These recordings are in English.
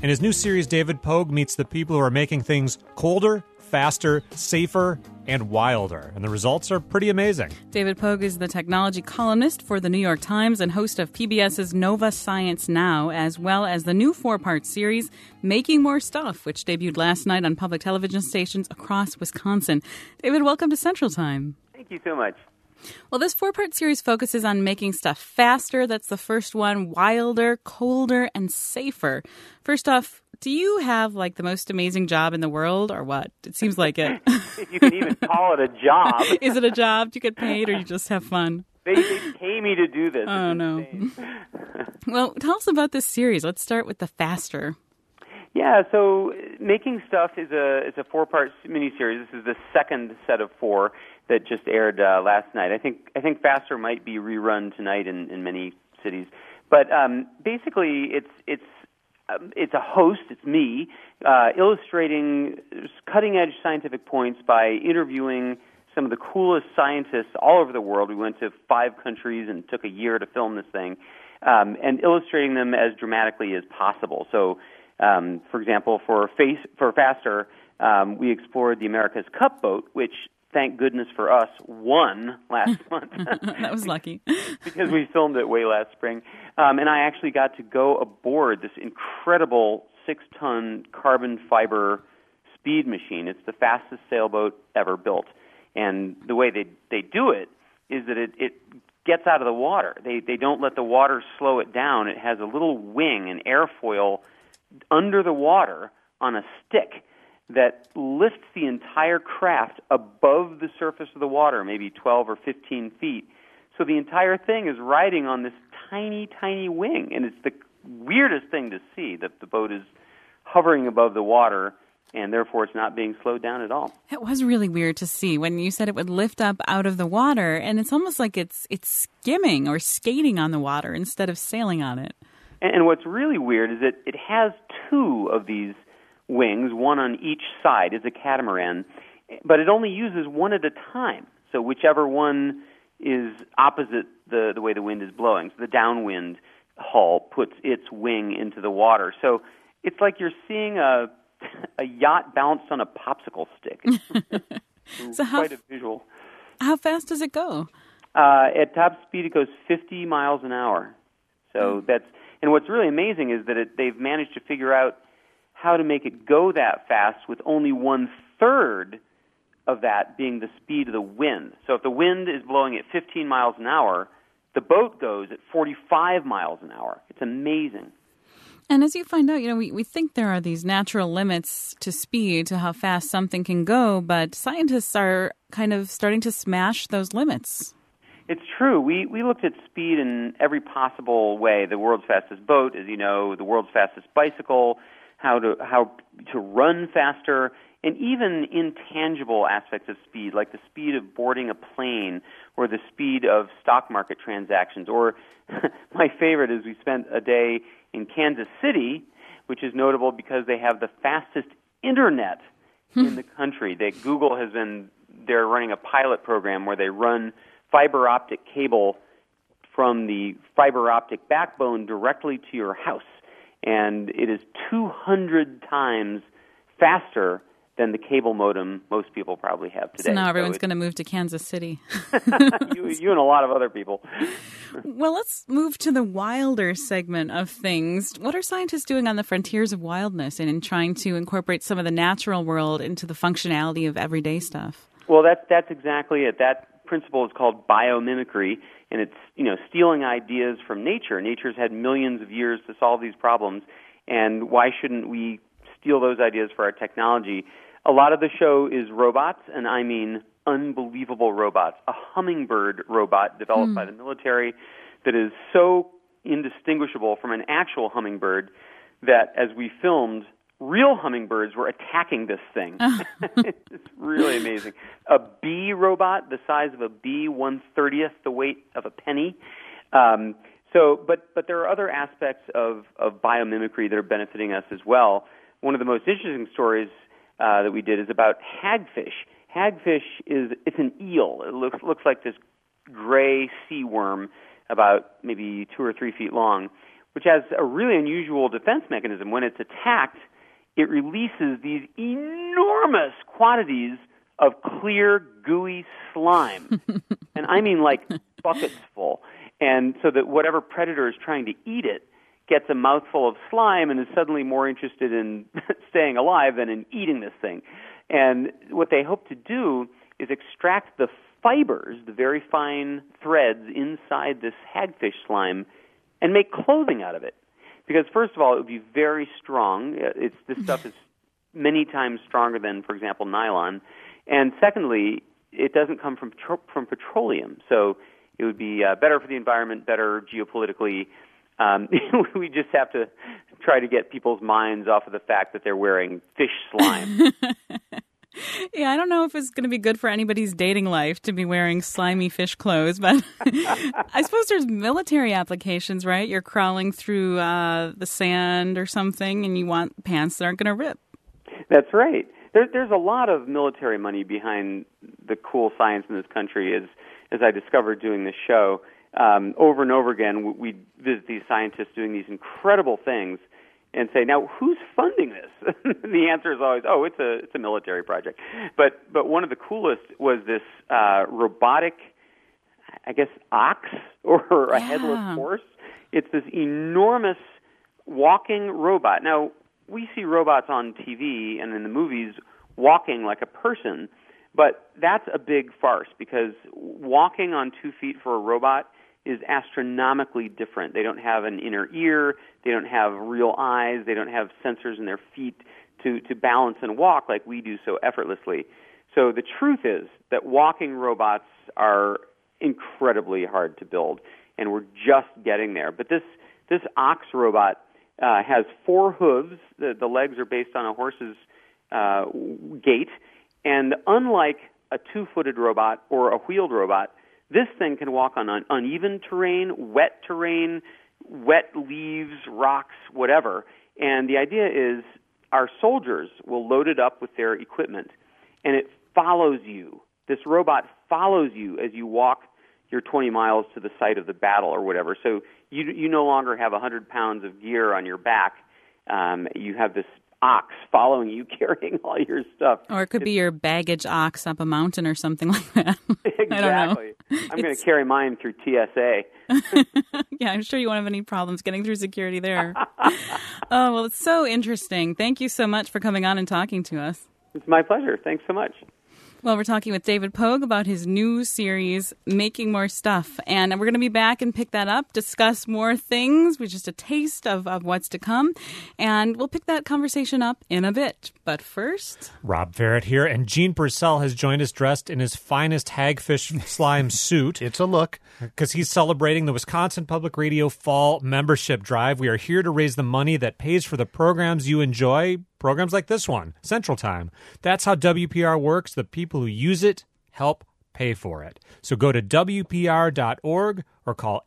In his new series, David Pogue meets the people who are making things colder, faster, safer, and wilder. And the results are pretty amazing. David Pogue is the technology columnist for The New York Times and host of PBS's Nova Science Now, as well as the new 4-part series, Making More Stuff, which debuted last night on public television stations across Wisconsin. David, welcome to Central Time. Thank you so much. Well, this 4-part series focuses on making stuff faster. That's the first one. Wilder, colder, and safer. First off, do you have the most amazing job in the world or what? It seems like it. If you can even call it a job. Is it a job? Do you get paid or you just have fun? They pay me to do this. Oh, no. Well, tell us about this series. Let's start with the faster. Yeah, so Making Stuff is a 4-part miniseries. This is the second set of 4 that just aired last night. I think Faster might be rerun tonight in many cities. But basically, it's a host. It's me illustrating cutting-edge scientific points by interviewing some of the coolest scientists all over the world. We went to 5 countries and took a year to film this thing, and illustrating them as dramatically as possible. So, for example, for Faster, we explored the America's Cup boat, which, thank goodness for us, won last month. That was lucky. Because we filmed it way last spring. And I actually got to go aboard this incredible 6-ton carbon fiber speed machine. It's the fastest sailboat ever built. And the way they do it is that it gets out of the water. They don't let the water slow it down. It has a little wing, an airfoil, under the water on a stick that lifts the entire craft above the surface of the water, maybe 12 or 15 feet. So the entire thing is riding on this tiny, tiny wing, and it's the weirdest thing to see, that the boat is hovering above the water, and therefore it's not being slowed down at all. It was really weird to see when you said it would lift up out of the water, and it's almost like it's skimming or skating on the water instead of sailing on it. And what's really weird is that it has 2 of these wings, one on each side. It's a catamaran, but it only uses one at a time. So whichever one is opposite the way the wind is blowing. So the downwind hull puts its wing into the water. So it's like you're seeing a yacht balanced on a popsicle stick. So quite a visual. How fast does it go? At top speed, it goes 50 miles an hour. So and what's really amazing is that they've managed to figure out how to make it go that fast with only 1/3 of that being the speed of the wind. So if the wind is blowing at 15 miles an hour, the boat goes at 45 miles an hour. It's amazing. And as you find out, we think there are these natural limits to speed, to how fast something can go, but scientists are kind of starting to smash those limits. It's true. We looked at speed in every possible way. The world's fastest boat, as you know, the world's fastest bicycle, how to run faster, and even intangible aspects of speed, like the speed of boarding a plane or the speed of stock market transactions. Or my favorite is we spent a day in Kansas City, which is notable because they have the fastest internet in the country. Google they're running a pilot program where they run fiber optic cable from the fiber optic backbone directly to your house. And it is 200 times faster than the cable modem most people probably have today. So now everyone's going to move to Kansas City. you and a lot of other people. Well, let's move to the wilder segment of things. What are scientists doing on the frontiers of wildness and in trying to incorporate some of the natural world into the functionality of everyday stuff? Well, that's exactly it. That principle is called biomimicry, and it's stealing ideas from nature. Nature's had millions of years to solve these problems, and why shouldn't we steal those ideas for our technology? A lot of the show is robots, and I mean unbelievable robots. A hummingbird robot developed by the military that is so indistinguishable from an actual hummingbird that as we filmed, real hummingbirds were attacking this thing. It's really amazing. A bee robot the size of a bee, 1/30th the weight of a penny. But there are other aspects of biomimicry that are benefiting us as well. One of the most interesting stories that we did is about hagfish. Hagfish it's an eel. It looks like this gray sea worm about maybe 2 or 3 feet long. which has a really unusual defense mechanism. When it's attacked, it releases these enormous quantities of clear, gooey slime. And I mean like buckets full. And so that whatever predator is trying to eat it gets a mouthful of slime and is suddenly more interested in staying alive than in eating this thing. And what they hope to do is extract the fibers, the very fine threads inside this hagfish slime, and make clothing out of it. Because first of all, it would be very strong. This stuff is many times stronger than, for example, nylon. And secondly, it doesn't come from petroleum, so it would be better for the environment, better geopolitically. We just have to try to get people's minds off of the fact that they're wearing fish slime. Yeah, I don't know if it's going to be good for anybody's dating life to be wearing slimy fish clothes, but I suppose there's military applications, right? You're crawling through the sand or something, and you want pants that aren't going to rip. That's right. There's a lot of military money behind the cool science in this country, as I discovered doing this show. Over and over again, we visit these scientists doing these incredible things and say, now, who's funding this? The answer is always, it's a military project. But one of the coolest was this robotic, I guess, ox or a headless horse. It's this enormous walking robot. Now, we see robots on TV and in the movies walking like a person, but that's a big farce because walking on 2 feet for a robot is astronomically different. They don't have an inner ear, they don't have real eyes, they don't have sensors in their feet to balance and walk like we do so effortlessly. So the truth is that walking robots are incredibly hard to build, and we're just getting there. But this ox robot has 4 hooves. The legs are based on a horse's gait, and unlike a 2-footed robot or a wheeled robot, this thing can walk on uneven terrain, wet leaves, rocks, whatever. And the idea is our soldiers will load it up with their equipment, and it follows you. This robot follows you as you walk your 20 miles to the site of the battle or whatever. So you no longer have 100 pounds of gear on your back. You have this ox following you, carrying all your stuff. Or it could be your baggage ox up a mountain or something like that. Exactly. I don't know. I'm going to carry mine through TSA. Yeah, I'm sure you won't have any problems getting through security there. Oh, well, it's so interesting. Thank you so much for coming on and talking to us. It's my pleasure. Thanks so much. Well, we're talking with David Pogue about his new series, Making More Stuff. And we're going to be back and pick that up, discuss more things, with just a taste of what's to come. And we'll pick that conversation up in a bit. But first... Rob Ferret here, and Gene Purcell has joined us dressed in his finest hagfish slime suit. It's a look. Because he's celebrating the Wisconsin Public Radio Fall Membership Drive. We are here to raise the money that pays for the programs you enjoy, programs like this one, Central Time. That's how WPR works. The people who use it help pay for it. So go to WPR.org or call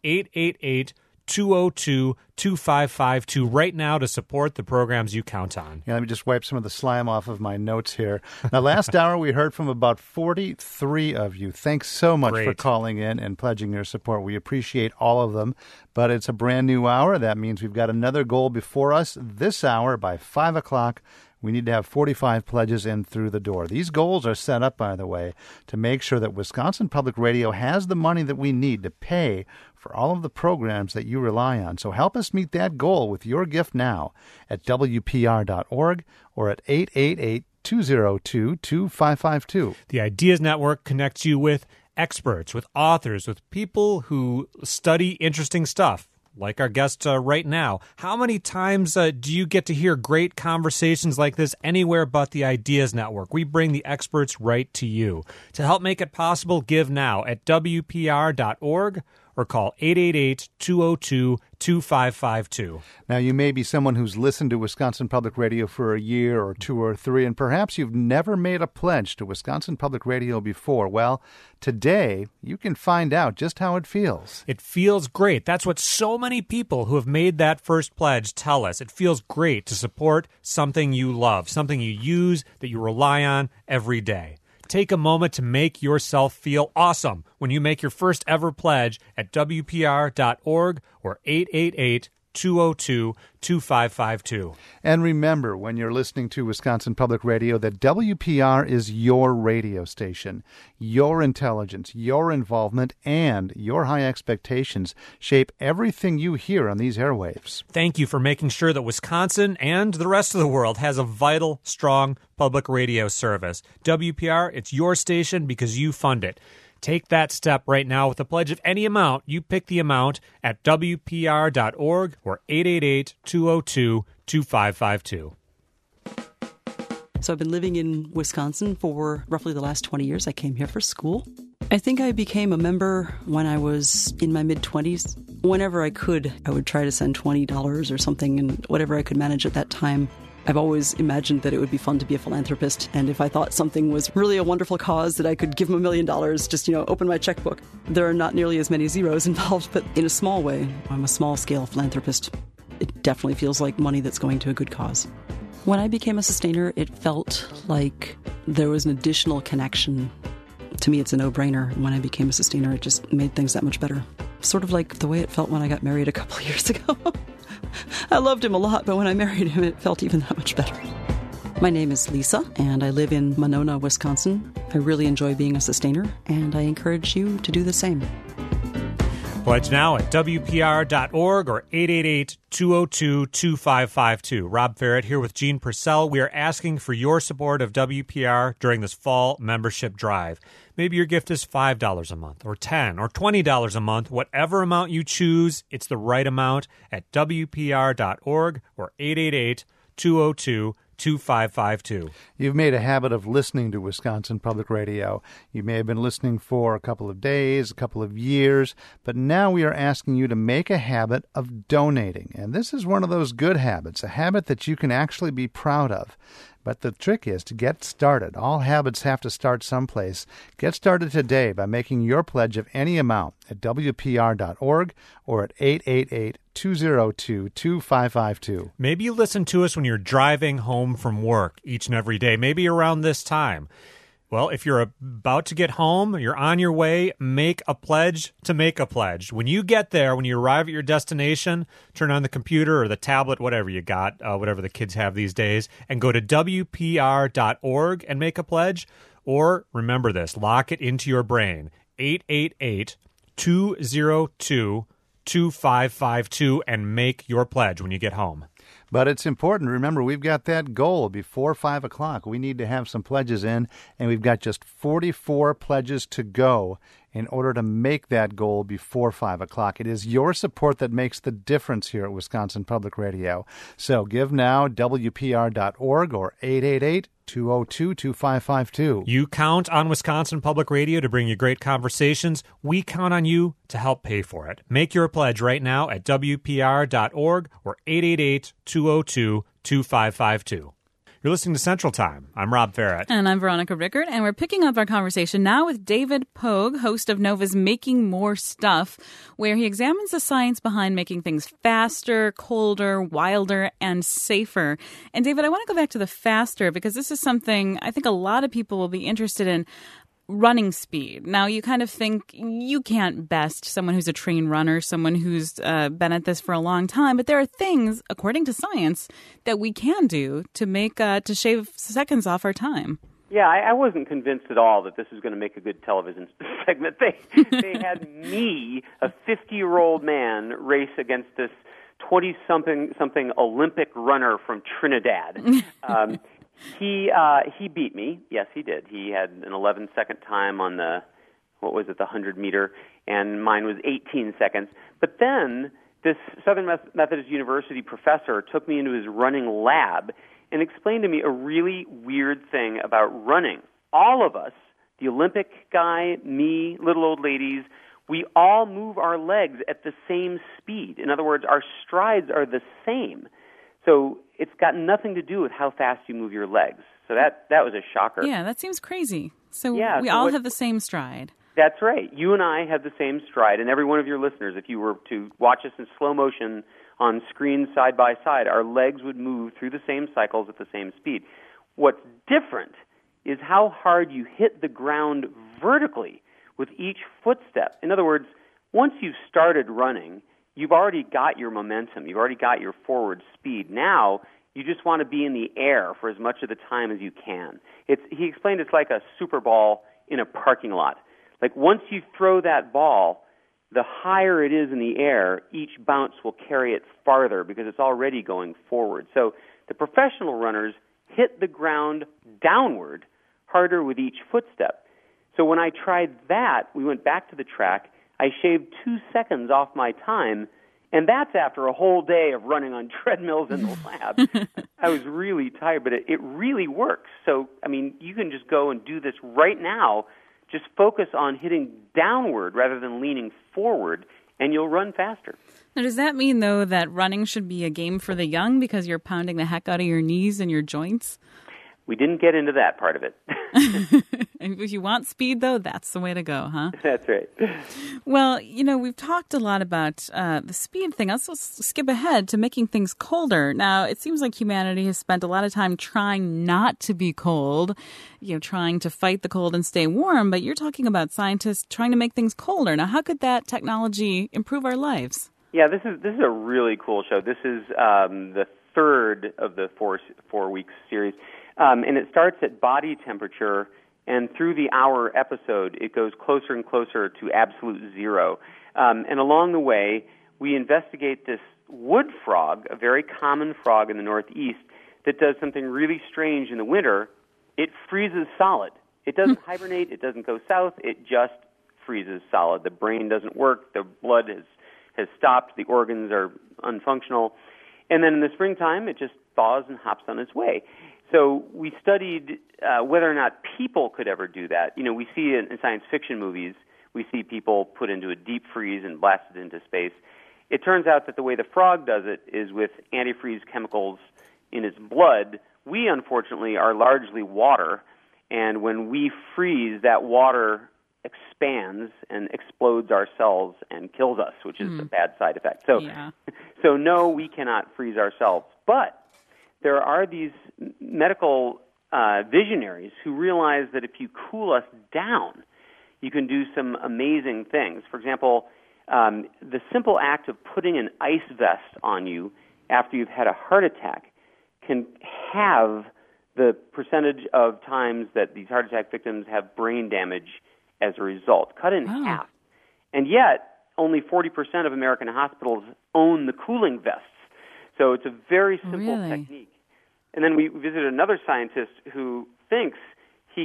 888-202-2552 right now to support the programs you count on. Yeah, let me just wipe some of the slime off of my notes here. Now, last hour we heard from about 43 of you. Thanks so much for calling in and pledging your support. We appreciate all of them, but it's a brand new hour. That means we've got another goal before us this hour by 5 o'clock. We need to have 45 pledges in through the door. These goals are set up, by the way, to make sure that Wisconsin Public Radio has the money that we need to pay for all of the programs that you rely on. So help us meet that goal with your gift now at WPR.org or at 888-202-2552. The Ideas Network connects you with experts, with authors, with people who study interesting stuff. Like our guest right now. How many times do you get to hear great conversations like this anywhere but the Ideas Network? We bring the experts right to you. To help make it possible, give now at WPR.org or call 888-202-2552. Now, you may be someone who's listened to Wisconsin Public Radio for a year or 2 or 3, and perhaps you've never made a pledge to Wisconsin Public Radio before. Well, today you can find out just how it feels. It feels great. That's what so many people who have made that first pledge tell us. It feels great to support something you love, something you use, that you rely on every day. Take a moment to make yourself feel awesome when you make your first ever pledge at WPR.org or 888-202-2552. And remember, when you're listening to Wisconsin Public Radio, that WPR is your radio station. Your intelligence, your involvement, and your high expectations shape everything you hear on these airwaves. Thank you for making sure that Wisconsin and the rest of the world has a vital, strong public radio service. WPR, it's your station because you fund it. Take that step right now with a pledge of any amount. You pick the amount at WPR.org or 888-202-2552. So I've been living in Wisconsin for roughly the last 20 years. I came here for school. I think I became a member when I was in my mid-20s. Whenever I could, I would try to send $20 or something, and whatever I could manage at that time. I've always imagined that it would be fun to be a philanthropist, and if I thought something was really a wonderful cause, that I could give them $1 million, just, open my checkbook. There are not nearly as many zeros involved, but in a small way, I'm a small-scale philanthropist. It definitely feels like money that's going to a good cause. When I became a sustainer, it felt like there was an additional connection. To me, it's a no-brainer. When I became a sustainer, it just made things that much better. Sort of like the way it felt when I got married a couple of years ago. I loved him a lot, but when I married him, it felt even that much better. My name is Lisa, and I live in Monona, Wisconsin. I really enjoy being a sustainer, and I encourage you to do the same. Pledge now at WPR.org or 888-202-2552. Rob Ferret here with Gene Purcell. We are asking for your support of WPR during this fall membership drive. Maybe your gift is $5 a month or $10 or $20 a month. Whatever amount you choose, it's the right amount at WPR.org or 888-202-2552. You've made a habit of listening to Wisconsin Public Radio. You may have been listening for a couple of days, a couple of years, but now we are asking you to make a habit of donating. And this is one of those good habits, a habit that you can actually be proud of. But the trick is to get started. All habits have to start someplace. Get started today by making your pledge of any amount at WPR.org or at 888-202-2552. Maybe you listen to us when you're driving home from work each and every day, maybe around this time. Well, if you're about to get home, you're on your way, make a pledge to make a pledge. When you get there, when you arrive at your destination, turn on the computer or the tablet, whatever you got, whatever the kids have these days, and go to WPR.org and make a pledge. Or remember this, lock it into your brain, 888-202-2552, and make your pledge when you get home. But it's important. Remember, we've got that goal before 5 o'clock. We need to have some pledges in, and we've got just 44 pledges to go in order to make that goal before 5 o'clock. It is your support that makes the difference here at Wisconsin Public Radio. So give now, WPR.org or 888-202-2552. You count on Wisconsin Public Radio to bring you great conversations. We count on you to help pay for it. Make your pledge right now at WPR.org or 888-202-2552. You're listening to Central Time. I'm Rob Ferret. And I'm Veronica Rickert, and we're picking up our conversation now with David Pogue, host of Nova's Making More Stuff, where he examines the science behind making things faster, colder, wilder, and safer. And David, I want to go back to the faster because this is something I think a lot of people will be interested in. Running speed. Now, you kind of think you can't best someone who's a trained runner, someone who's been at this for a long time, but there are things, according to science, that we can do to make to shave seconds off our time. Yeah, I wasn't convinced at all that this was going to make a good television segment. They had me, a 50-year-old man, race against this 20-something Olympic runner from Trinidad. He beat me. Yes, he did. He had an 11-second time on the 100-meter, and mine was 18 seconds. But then this Southern Methodist University professor took me into his running lab and explained to me a really weird thing about running. All of us, the Olympic guy, me, little old ladies, we all move our legs at the same speed. In other words, our strides are the same. So it's got nothing to do with how fast you move your legs. So that was a shocker. Yeah, that seems crazy. So we all have the same stride. That's right. You and I have the same stride, and every one of your listeners, if you were to watch us in slow motion on screens side by side, our legs would move through the same cycles at the same speed. What's different is how hard you hit the ground vertically with each footstep. In other words, once you've started running, you've already got your momentum. You've already got your forward speed. Now, you just want to be in the air for as much of the time as you can. He explained it's like a super ball in a parking lot. Like once you throw that ball, the higher it is in the air, each bounce will carry it farther because it's already going forward. So the professional runners hit the ground downward harder with each footstep. So when I tried that, we went back to the track. I shaved 2 seconds off my time, and that's after a whole day of running on treadmills in the lab. I was really tired, but it really works. So, I mean, you can just go and do this right now. Just focus on hitting downward rather than leaning forward, and you'll run faster. Now, does that mean, though, that running should be a game for the young because you're pounding the heck out of your knees and your joints? We didn't get into that part of it. And if you want speed, though, that's the way to go, huh? That's right. Well, we've talked a lot about the speed thing. Let's skip ahead to making things colder. Now, it seems like humanity has spent a lot of time trying not to be cold, trying to fight the cold and stay warm, but you're talking about scientists trying to make things colder. Now, how could that technology improve our lives? Yeah, this is a really cool show. This is the third of the four-week series. And it starts at body temperature, and through the hour episode, it goes closer and closer to absolute zero. And along the way, we investigate this wood frog, a very common frog in the Northeast, that does something really strange in the winter. It freezes solid. It doesn't hibernate. It doesn't go south. It just freezes solid. The brain doesn't work. The blood has stopped. The organs are unfunctional. And then in the springtime, it just thaws and hops on its way. So we studied whether or not people could ever do that. We see in science fiction movies, we see people put into a deep freeze and blasted into space. It turns out that the way the frog does it is with antifreeze chemicals in its blood. We, unfortunately, are largely water, and when we freeze, that water expands and explodes our cells and kills us, which is a bad side effect. So no, we cannot freeze ourselves. But there are these medical visionaries who realize that if you cool us down, you can do some amazing things. For example, the simple act of putting an ice vest on you after you've had a heart attack can halve the percentage of times that these heart attack victims have brain damage as a result. Cut in half. And yet, only 40% of American hospitals own the cooling vests. So it's a very simple technique. And then we visited another scientist who thinks he's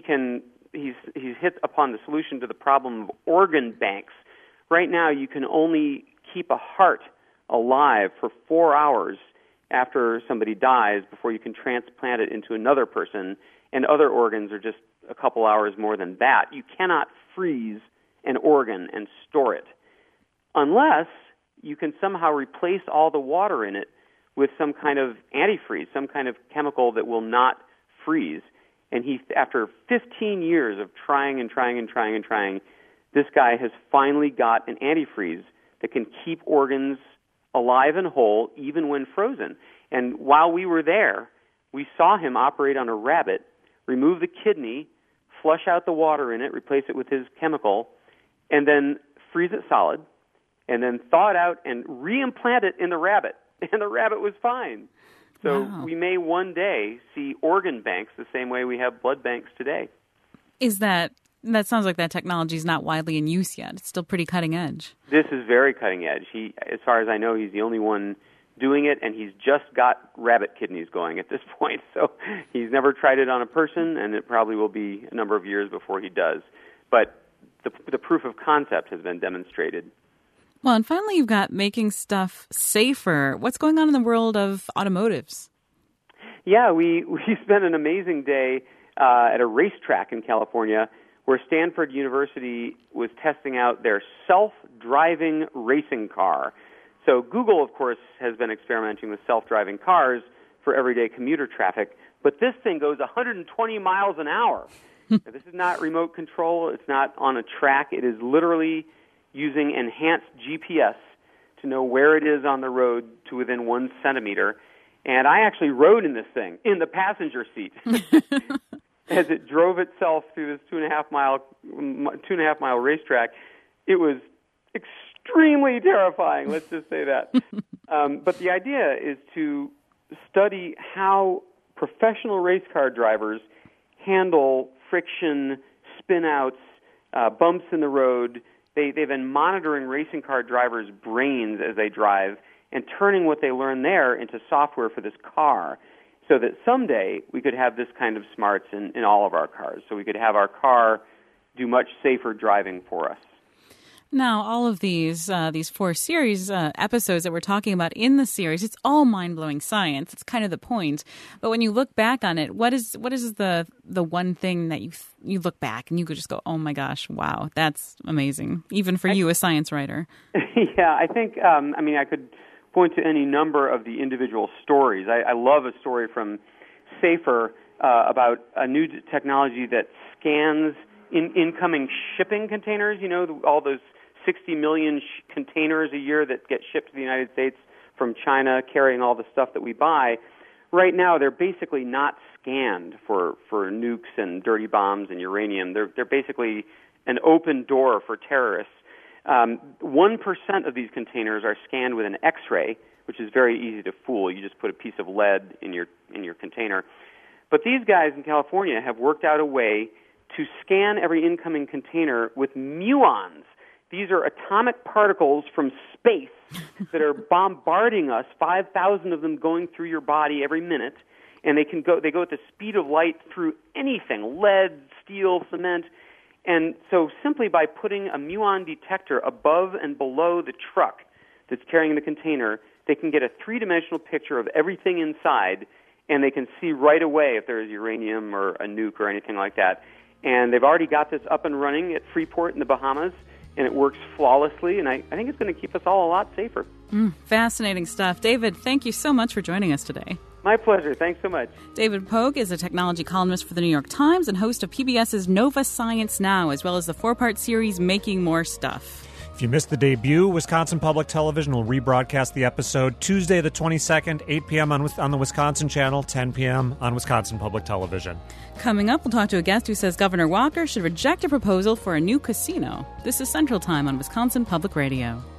hit upon the solution to the problem of organ banks. Right now, you can only keep a heart alive for 4 hours after somebody dies before you can transplant it into another person, and other organs are just a couple hours more than that. You cannot freeze an organ and store it unless you can somehow replace all the water in it with some kind of antifreeze, some kind of chemical that will not freeze. And after 15 years of trying, this guy has finally got an antifreeze that can keep organs alive and whole even when frozen. And while we were there, we saw him operate on a rabbit, remove the kidney, flush out the water in it, replace it with his chemical, and then freeze it solid, and then thaw it out and reimplant it in the rabbit. And the rabbit was fine. So we may one day see organ banks the same way we have blood banks today. That sounds like that technology is not widely in use yet. It's still pretty cutting edge. This is very cutting edge. As far as I know, he's the only one doing it, and he's just got rabbit kidneys going at this point. So he's never tried it on a person, and it probably will be a number of years before he does. But the proof of concept has been demonstrated. Well, and finally, you've got making stuff safer. What's going on in the world of automotives? Yeah, we spent an amazing day at a racetrack in California where Stanford University was testing out their self-driving racing car. So Google, of course, has been experimenting with self-driving cars for everyday commuter traffic, but this thing goes 120 miles an hour. This is not remote control. It's not on a track. It is literally using enhanced GPS to know where it is on the road to within 1 centimeter. And I actually rode in this thing in the passenger seat as it drove itself through this 2.5 mile racetrack. It was extremely terrifying, let's just say that. But the idea is to study how professional race car drivers handle friction, spin-outs, bumps in the road. They've been monitoring racing car drivers' brains as they drive and turning what they learn there into software for this car so that someday we could have this kind of smarts in all of our cars. So we could have our car do much safer driving for us. Now, all of these 4 series episodes that we're talking about in the series, it's all mind-blowing science. It's kind of the point. But when you look back on it, what is the one thing that you look back and you could just go, oh my gosh, wow, that's amazing, even for you, a science writer? Yeah, I think, I could point to any number of the individual stories. I love a story from Safer about a new technology that scans incoming shipping containers, all those 60 million containers a year that get shipped to the United States from China carrying all the stuff that we buy. Right now, they're basically not scanned for nukes and dirty bombs and uranium. They're basically an open door for terrorists. 1% of these containers are scanned with an X-ray, which is very easy to fool. You just put a piece of lead in your container. But these guys in California have worked out a way to scan every incoming container with muons. These are atomic particles from space that are bombarding us, 5,000 of them going through your body every minute, and they go at the speed of light through anything, lead, steel, cement. And so simply by putting a muon detector above and below the truck that's carrying the container, they can get a three-dimensional picture of everything inside, and they can see right away if there is uranium or a nuke or anything like that. And they've already got this up and running at Freeport in the Bahamas, and it works flawlessly, and I think it's going to keep us all a lot safer. Fascinating stuff. David, thank you so much for joining us today. My pleasure. Thanks so much. David Pogue is a technology columnist for the New York Times and host of PBS's Nova Science Now, as well as the 4-part series Making More Stuff. If you missed the debut, Wisconsin Public Television will rebroadcast the episode Tuesday the 22nd, 8 p.m. on the Wisconsin Channel, 10 p.m. on Wisconsin Public Television. Coming up, we'll talk to a guest who says Governor Walker should reject a proposal for a new casino. This is Central Time on Wisconsin Public Radio.